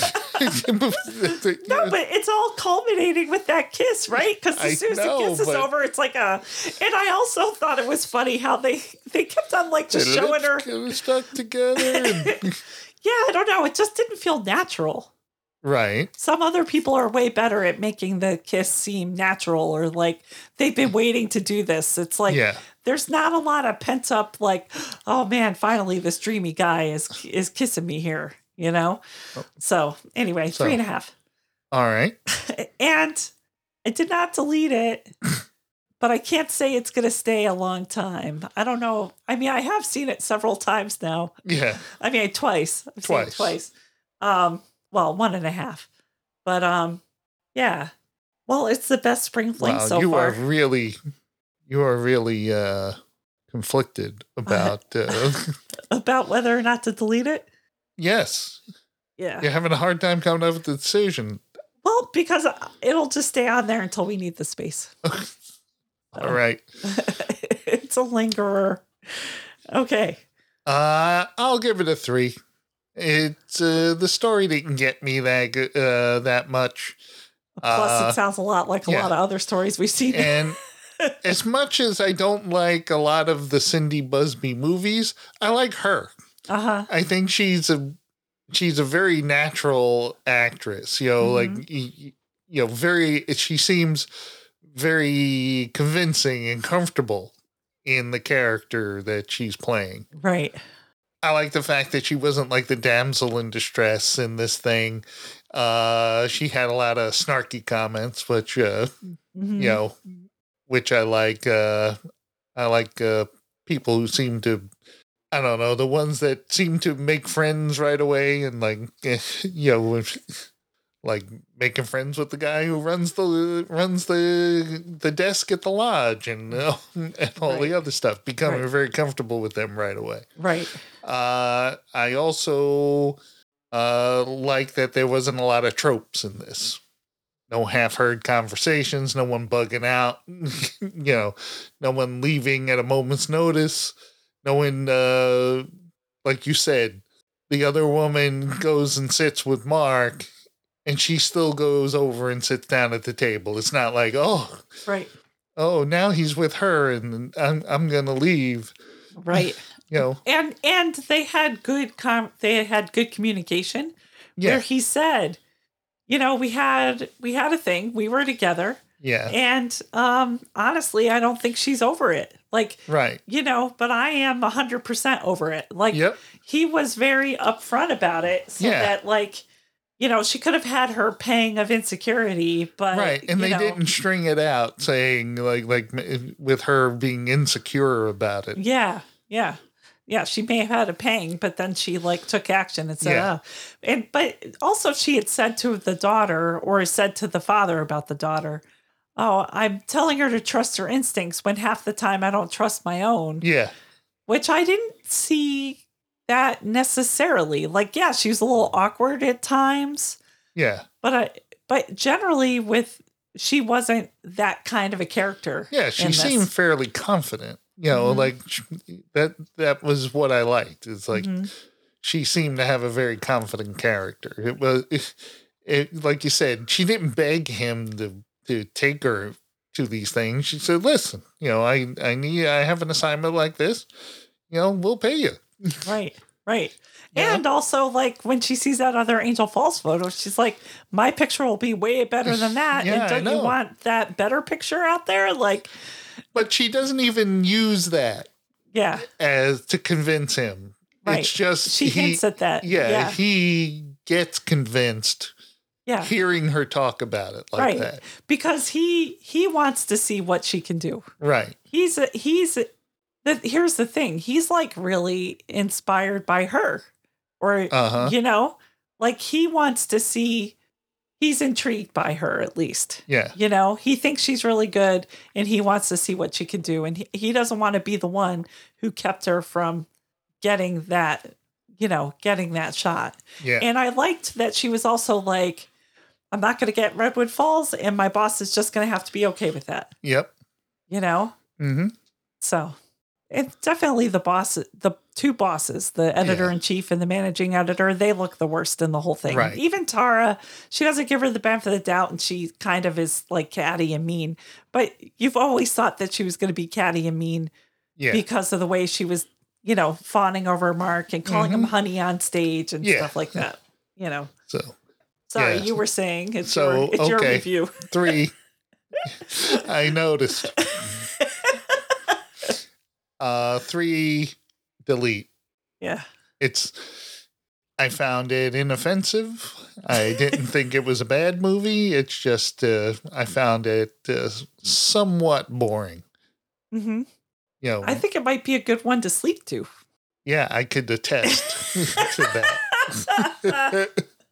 think. No, but it's all culminating with that kiss, right? Because I as soon as know, the kiss is but- over, it's like a. And I also thought it was funny how they they kept on like just showing her. Kind of stuck together. And, Yeah, I don't know. It just didn't feel natural. right. Some other people are way better at making the kiss seem natural or like they've been waiting to do this. It's like Yeah. there's not a lot of pent up like, oh man, finally this dreamy guy is is kissing me here, you know? So anyway, So- three and a half. All right. And I did not delete it, but I can't say it's gonna stay a long time. I don't know. I mean, I have seen it several times now. Yeah. I mean, twice. I've seen it Twice. twice. Um, well, one and a half. But um, yeah. Well, it's the best spring fling Wow, so you far. are really, you are really uh, conflicted about. Uh, About whether or not to delete it. yes, Yeah. you're having a hard time coming up with a decision. Well, because it'll just stay on there until we need the space. All right. It's a lingerer. Okay. Uh, I'll give it a three. It's uh, the story didn't get me that good, uh, that much. Plus, Uh, it sounds a lot like a yeah. lot of other stories we've seen. And as much as I don't like a lot of the Cindy Busby movies, I like her. Uh huh. I think she's a she's a very natural actress. You know, Mhm. like y- y- you know, very. She seems very convincing and comfortable in the character that she's playing. Right. I like the fact that she wasn't like the damsel in distress in this thing. Uh, she had a lot of snarky comments, which uh, Mhm. you know, which I like. Uh, I like uh, people who seem to, I don't know, the ones that seem to make friends right away and like, you know, like making friends with the guy who runs the runs the the desk at the lodge and uh, and all Right. the other stuff. Becoming Right. very comfortable with them right away. Right. Uh, I also uh, like that there wasn't a lot of tropes in this. No half-heard conversations, no one bugging out, you know, no one leaving at a moment's notice, no one, uh, like you said, the other woman goes and sits with Mark, and she still goes over and sits down at the table. It's not like, oh, Right. oh, now he's with her, and I'm I'm gonna leave. Right. you know. And and they had good com- they had good communication Yeah. where he said, you know, we had we had a thing, we were together. Yeah. And um honestly, I don't think she's over it. Like, Right. you know, but I am one hundred percent over it. Like, Yep. he was very upfront about it so Yeah. that, like, you know, she could have had her pang of insecurity, but Right. And you they know, didn't string it out saying like like with her being insecure about it. Yeah, yeah. Yeah, she may have had a pang, but then she like took action and said, Yeah. oh. And but also she had said to the daughter or said to the father about the daughter, oh, I'm telling her to trust her instincts when half the time I don't trust my own. Yeah. Which I didn't see that necessarily. Like, yeah, she was a little awkward at times, Yeah. but I, but generally with she wasn't that kind of a character. Yeah, she in this. seemed fairly confident. You know, Mhm. like sh- that that was what I liked. It's like Mhm. she seemed to have a very confident character. It was it, it like you said, she didn't beg him to to take her to these things. She said, "Listen, you know, I I need I have an assignment like this. You know, we'll pay you." Right, right. Yeah. And also, like, when she sees that other Angel Falls photo, she's like, my picture will be way better than that. Yeah, I and don't you know. want that better picture out there? Like, But she doesn't even use that yeah, as to convince him. right. It's just she he, hints at that. yeah, Yeah, he gets convinced yeah. hearing her talk about it like Right. that. Because he he wants to see what she can do. Right. He's a, he's a, the, here's the thing. He's like really inspired by her, or Uh-huh. you know, like he wants to see. He's intrigued by her at least. Yeah. You know, he thinks she's really good and he wants to see what she can do. And he, he doesn't want to be the one who kept her from getting that, you know, getting that shot. Yeah. And I liked that she was also like, I'm not going to get Redwood Falls and my boss is just going to have to be okay with that, Yep. you know? Mm-hmm. So it's definitely the boss, the two bosses, the editor in chief and the managing editor, they look the worst in the whole thing. Right. Even Tara, she doesn't give her the benefit of the doubt and she kind of is like catty and mean. But you've always thought that she was going to be catty and mean Yeah. because of the way she was, you know, fawning over Mark and calling him honey on stage and Yeah. stuff like that. You know. So Sorry, Yeah. you were saying it's So, your it's your okay. review. three. I noticed. Uh three delete. Yeah. It's I found it inoffensive. I didn't think it was a bad movie. It's just uh, I found it uh, somewhat boring. hmm You know, I think it might be a good one to sleep to. yeah, I could attest to that.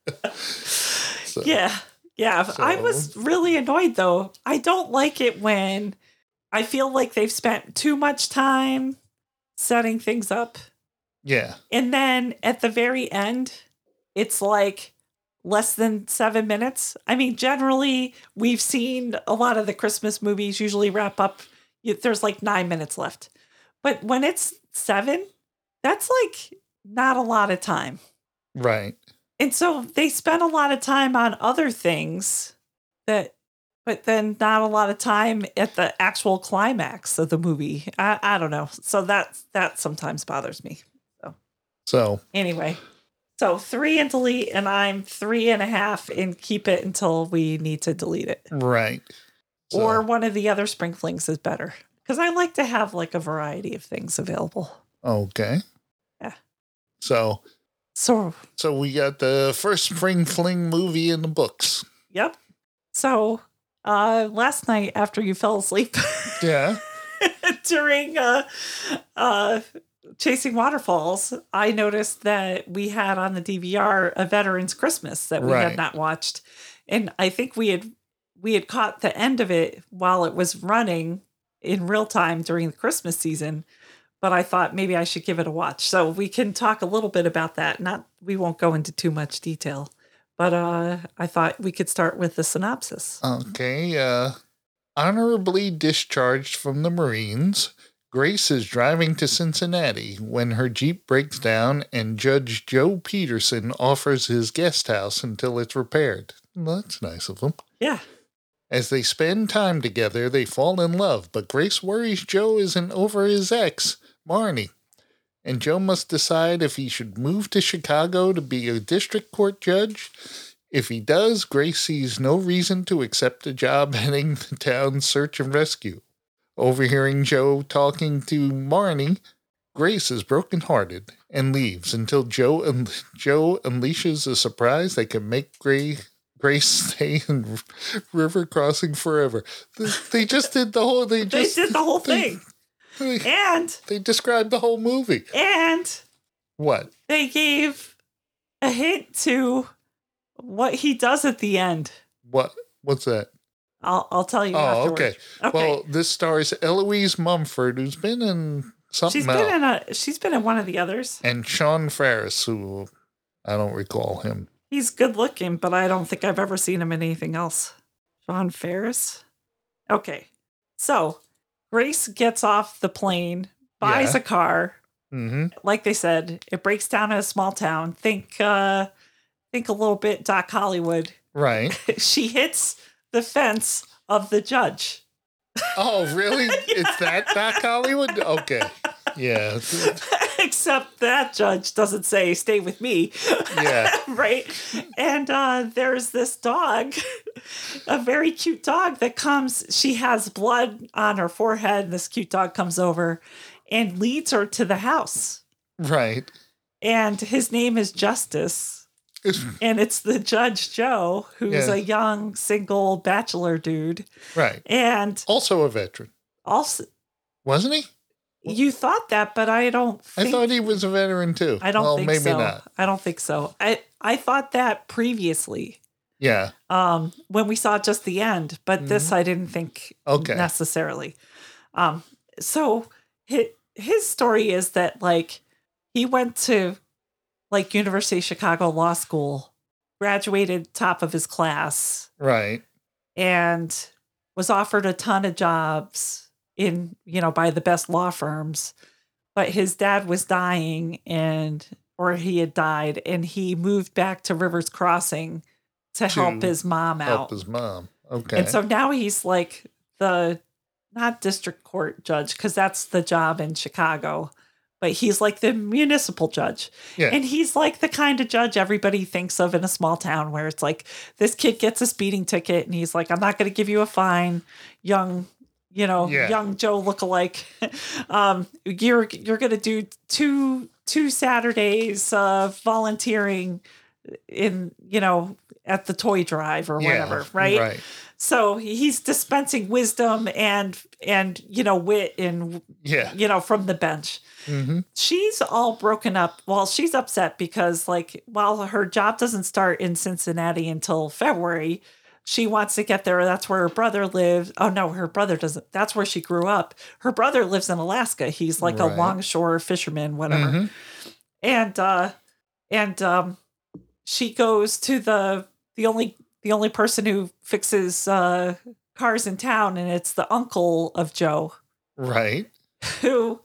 So, Yeah. Yeah. I So- was really annoyed though. I don't like it when I feel like they've spent too much time setting things up. yeah, And then at the very end, it's like less than seven minutes. I mean, generally, we've seen a lot of the Christmas movies usually wrap up. you- There's like nine minutes left. But when it's seven, that's like not a lot of time. right. And so they spent a lot of time on other things that, but then not a lot of time at the actual climax of the movie. I, I don't know. So that, that sometimes bothers me. So Anyway, so three and delete, and I'm three and a half and keep it until we need to delete it. right. So, Or one of the other sprinklings is better because I like to have like a variety of things available. okay. Yeah. So So, so we got the first spring fling movie in the books. yep. So, uh, last night after you fell asleep Yeah. during uh, uh, Chasing Waterfalls, I noticed that we had on the D V R a Veterans Christmas that we Right. had not watched, and I think we had we had caught the end of it while it was running in real time during the Christmas season. But I thought maybe I should give it a watch, so we can talk a little bit about that. Not we won't go into too much detail, but uh, I thought we could start with the synopsis. Okay. Uh, honorably discharged from the Marines, Grace is driving to Cincinnati when her Jeep breaks down and Judge Joe Peterson offers his guest house until it's repaired. Well, that's nice of him. Yeah. As they spend time together, they fall in love, but Grace worries Joe isn't over his ex, Marnie, and Joe must decide if he should move to Chicago to be a district court judge. If he does, Grace sees no reason to accept a job heading the town's search and rescue. Overhearing Joe talking to Marnie, Grace is brokenhearted and leaves until Joe un- Joe unleashes a surprise that can make Gray- Grace stay in River Crossing forever. They, they just did the whole. They They just did the whole they- thing. They, And they described the whole movie. and What? they gave a hint to what he does at the end. What? What's that? I'll I'll tell you Oh, afterwards. okay. Okay. Well, this stars Eloise Mumford, who's been in something she's else, been in a she's been in one of the others. and Sean Ferris, who I don't recall him. He's good looking, but I don't think I've ever seen him in anything else. Sean Ferris? Okay. So Grace gets off the plane, buys Yeah. a car. Mm-hmm. Like they said, it breaks down in a small town. Think uh think a little bit Doc Hollywood. Right. She hits the fence of the judge. Oh, really? It's that Doc Hollywood? Okay. Yeah. Except that judge doesn't say stay with me. Yeah. Right. And uh, there's this dog, a very cute dog that comes. She has blood on her forehead. And this cute dog comes over and leads her to the house. Right. And his name is Justice. And it's the Judge Joe, who's Yeah. a young single bachelor dude. Right. And Also a veteran. also, Wasn't he? you thought that, but I don't think I thought he was a veteran too. I don't well, think maybe so. not. I don't think so. I, I thought that previously Yeah. um, when we saw just the end, but this I didn't think Okay. necessarily. Um, so his, his story is that like he went to like University of Chicago Law School, graduated top of his class, Right. and was offered a ton of jobs in, you know, by the best law firms. But his dad was dying and, or he had died, and he moved back to Rivers Crossing to, To help his mom Help out. his mom. Okay. And so now he's like the, not district court judge, because that's the job in Chicago, but he's like the municipal judge. Yeah. And he's like the kind of judge everybody thinks of in a small town where it's like, this kid gets a speeding ticket and he's like, I'm not going to give you a fine, young, you know, Yeah. young Joe lookalike. um, you're, you're going to do two, two Saturdays of volunteering in, you know, at the toy drive or Yeah, whatever. Right. Right. So he's dispensing wisdom and, and, you know, wit and, Yeah. you know, from the bench. Mm-hmm. She's all broken up. Well, she's upset because, like, while her job doesn't start in Cincinnati until February, she wants to get there. That's where her brother lives. Oh, no, her brother doesn't. That's where she grew up. Her brother lives in Alaska. He's like Right. a longshore fisherman, whatever. Mhm. And, uh, and, um, she goes to the, the only, the only person who fixes, uh, cars in town. And it's the uncle of Joe, Right. who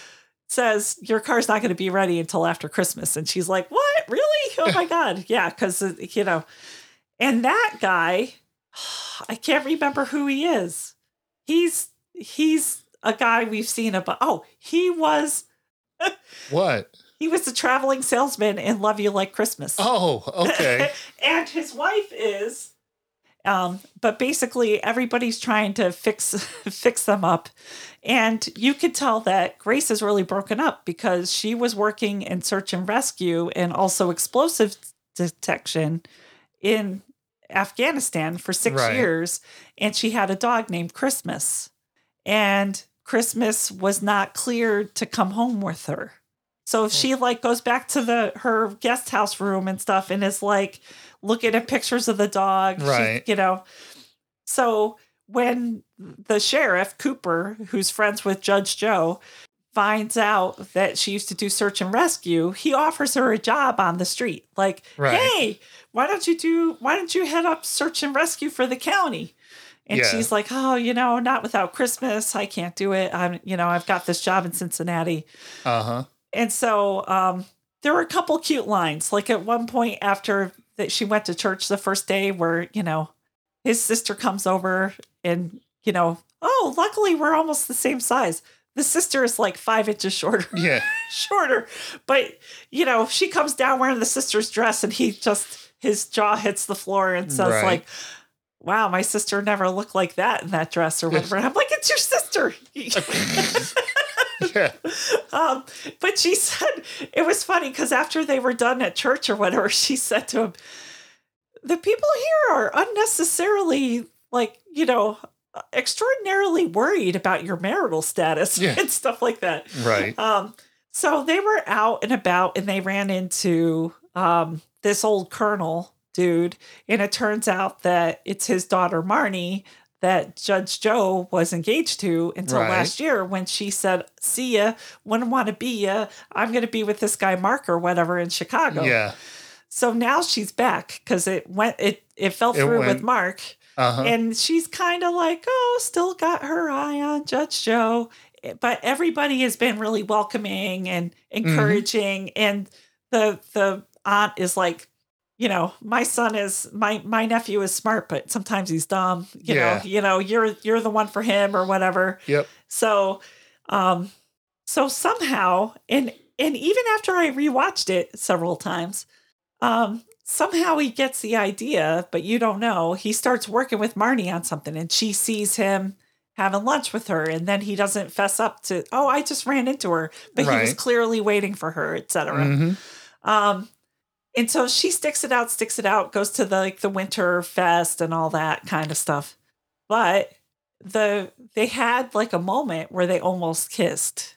says your car's not going to be ready until after Christmas. And she's like, what? Really? Oh my God. Yeah. Cause uh, you know, and that guy, I can't remember who he is. He's, he's a guy we've seen about. Oh, he was, What? he was the traveling salesman in Love You Like Christmas. Oh, okay. And his wife is, um, but basically everybody's trying to fix, fix them up. And you could tell that Grace is really broken up because she was working in search and rescue and also explosive detection in Afghanistan for six Right. years. And she had a dog named Christmas. And Christmas was not cleared to come home with her. So she like goes back to the her guest house room and stuff and is like looking at pictures of the dog. She- Right. you know. So when the sheriff, Cooper, who's friends with Judge Joe, finds out that she used to do search and rescue, he offers her a job on the street. Like, Right. hey, why don't you do why don't you head up search and rescue for the county? And Yeah. she's like, oh, you know, not without Christmas. I can't do it. I'm, you know, I've got this job in Cincinnati. Uh-huh. And so um, there were a couple cute lines. Like at one point after that she went to church the first day where, you know, his sister comes over and, you know, oh, luckily we're almost the same size. the sister is like five inches shorter. Yeah. shorter. But, you know, she comes down wearing the sister's dress and he just, his jaw hits the floor and says Right. like, wow, my sister never looked like that in that dress or whatever. And I'm like, it's your sister. Yeah. Um, but she said, it was funny because after they were done at church or whatever, she said to him, the people here are unnecessarily like, you know, extraordinarily worried about your marital status Yeah. and stuff like that. Right. Um, so they were out and about and they ran into um, this old colonel dude. And it turns out that it's his daughter, Marnie, that Judge Joe was engaged to until Right. last year when she said, see ya, wouldn't want to be ya. I'm going to be with this guy, Mark, or whatever in Chicago. Yeah. So now she's back because it went, it, it fell It through went- with Mark. Uh-huh. And she's kind of like, oh, still got her eye on Judge Joe. But everybody has been really welcoming and encouraging. Mm-hmm. And the the aunt is like, you know, my son is my my nephew is smart, but sometimes he's dumb. You Yeah. know, you know, you're you're the one for him or whatever. Yep. So, um, so somehow, and and even after I rewatched it several times, um, somehow he gets the idea, but you don't know. He starts working with Marnie on something, and she sees him having lunch with her, and then he doesn't fess up to, oh, I just ran into her, but he was Right. clearly waiting for her, et cetera. Mm-hmm. Um, and so she sticks it out, sticks it out, goes to the like the winter fest and all that kind of stuff. But the they had like a moment where they almost kissed.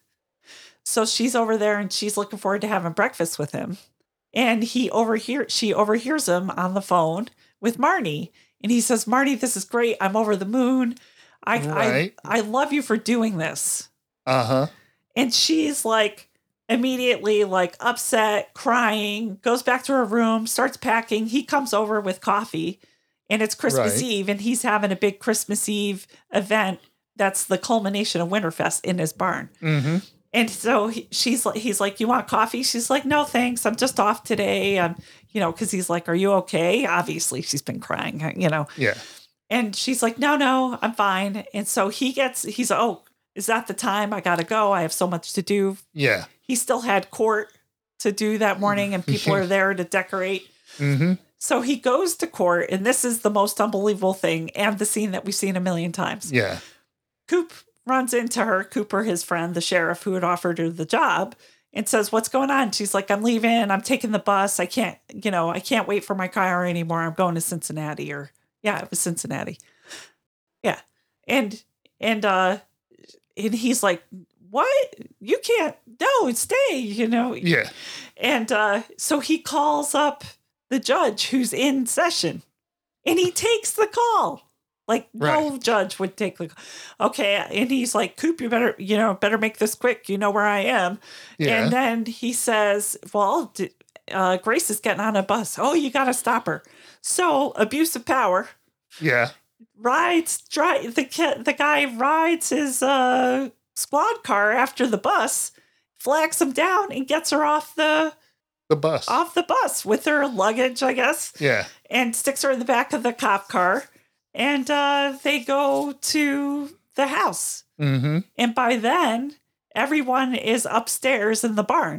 So she's over there and she's looking forward to having breakfast with him. And he overhear she overhears him on the phone with Marnie. And he says, Marnie, this is great. I'm over the moon. I Right. I, I love you for doing this. Uh-huh. And she's like immediately like upset, crying, goes back to her room, starts packing. He comes over with coffee and it's Christmas Right. Eve and he's having a big Christmas Eve event. That's the culmination of Winterfest in his barn. Mm-hmm. And so he, she's like, he's like, you want coffee? She's like, no, thanks. I'm just off today. I'm, you know, cause he's like, are you okay? Obviously she's been crying, you know? Yeah. And she's like, no, no, I'm fine. And so he gets, he's, oh, is that the time? I got to go. I have so much to do. Yeah. He still had court to do that morning and people are there to decorate. Mm-hmm. So he goes to court and this is the most unbelievable thing and the scene that we've seen a million times. Yeah. Coop runs into her, Cooper, his friend, the sheriff who had offered her the job, and says, what's going on? She's like, I'm leaving. I'm taking the bus. I can't, you know, I can't wait for my car anymore. I'm going to Cincinnati or yeah, it was Cincinnati. Yeah. And, and, uh, and he's like, what? You can't, no, stay, you know? Yeah. And, uh, so he calls up the judge who's in session and he takes the call. Like no Right. judge would take the, okay. And he's like, Coop, you better, you know, better make this quick. You know where I am. Yeah. And then he says, well, d- uh, Grace is getting on a bus. Oh, you got to stop her. So abuse of power. Yeah. Rides, drive, the kid, the guy rides his uh, squad car after the bus, flags him down and gets her off the, The bus. off the bus with her luggage, I guess, Yeah. and sticks her in the back of the cop car. And uh, they go to the house. Mm-hmm. And by then, everyone is upstairs in the barn.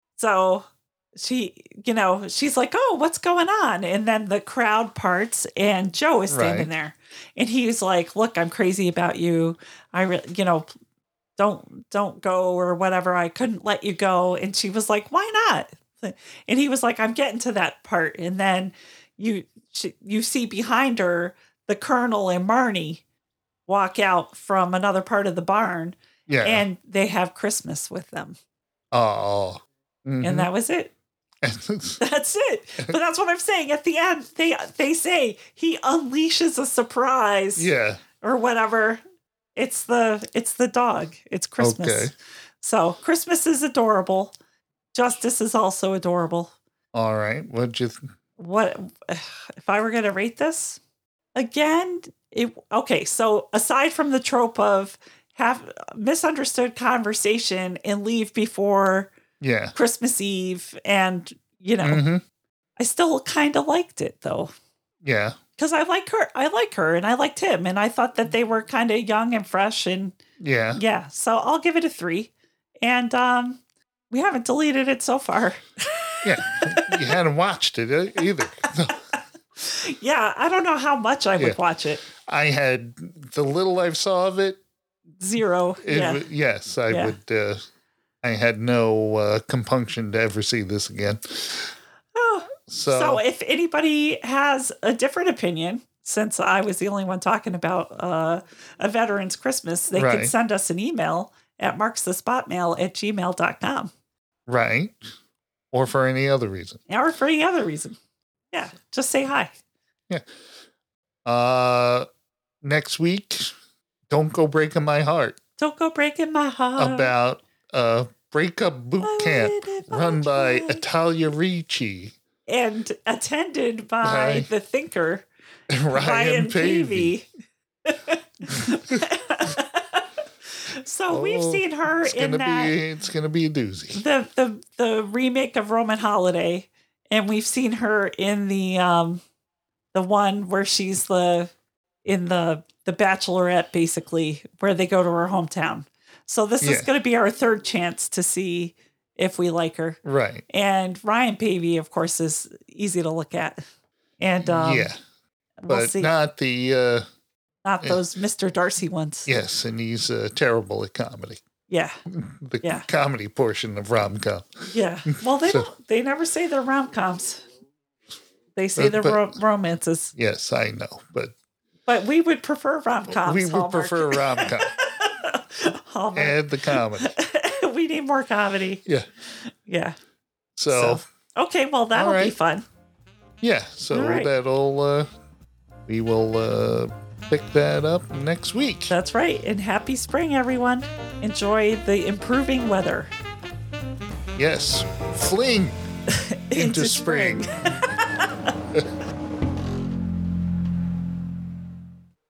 So she, you know, she's like, oh, what's going on? And then the crowd parts and Joe is standing Right. there. And he's like, look, I'm crazy about you. I, re- you know, don't, don't go or whatever. I couldn't let you go. And she was like, why not? And he was like, I'm getting to that part. And then you, she, you see behind her, the Colonel and Marnie walk out from another part of the barn Yeah. and they have Christmas with them. oh. Mhm. And that was it. That's it. But that's what I'm saying. At the end, they they say he unleashes a surprise yeah. or whatever. It's the it's the dog. It's Christmas. Okay. So Christmas is adorable. Justice is also adorable. All right. What'd you th- What if I were going to rate this again? It okay. So aside from the trope of have misunderstood conversation and leave before Yeah. Christmas Eve, and you know, Mm-hmm. I still kind of liked it though, Yeah. because I like her. I like her, and I liked him, and I thought that they were kind of young and fresh, and Yeah. Yeah. So I'll give it a three. And um, we haven't deleted it so far. Yeah. You hadn't watched it uh, either. Yeah. I don't know how much I would Yeah. watch it. I had the little I saw of it. Zero. it yeah. w- yes, I Yeah. would. Uh, I had no uh, compunction to ever see this again. Oh. So, So if anybody has a different opinion, since I was the only one talking about uh, a veteran's Christmas, they Right. could send us an email at marksthespotmail at gmail dot com. right, or for any other reason. Or for any other reason. Yeah, just say hi. Uh, next week, don't go breaking my heart Don't go breaking my heart. about uh breakup boot I camp waited my run by time. Italia Ricci, And attended by Hi. the thinker, and Ryan, Ryan Pavey. Pavey. So we've Oh, seen her It's in gonna that. be it's gonna be a doozy. the the the remake of Roman Holiday, and we've seen her in the um the one where she's the in the the Bachelorette, basically, where they go to her hometown. So this is Yeah. going to be our third chance to see if we like her. Right. And Ryan Pavey, of course, is easy to look at, and um, yeah, we'll but see. not the uh Not those Mister Darcy ones. yes, and he's uh, terrible at comedy. Yeah, The Yeah. comedy portion of rom com. yeah. Well, they So- don't. They never say they're rom coms. They say But- they're but- ro- romances. Yes, I know, but But we would prefer rom coms. we would prefer rom com Hallmark. and the comedy. We need more comedy. Yeah. Yeah. So, So, Okay, well, that'll be right. fun. yeah, so All right. that'll uh, we will uh, pick that up next week. That's right. And happy spring, everyone. Enjoy the improving weather. Yes, fling into, spring.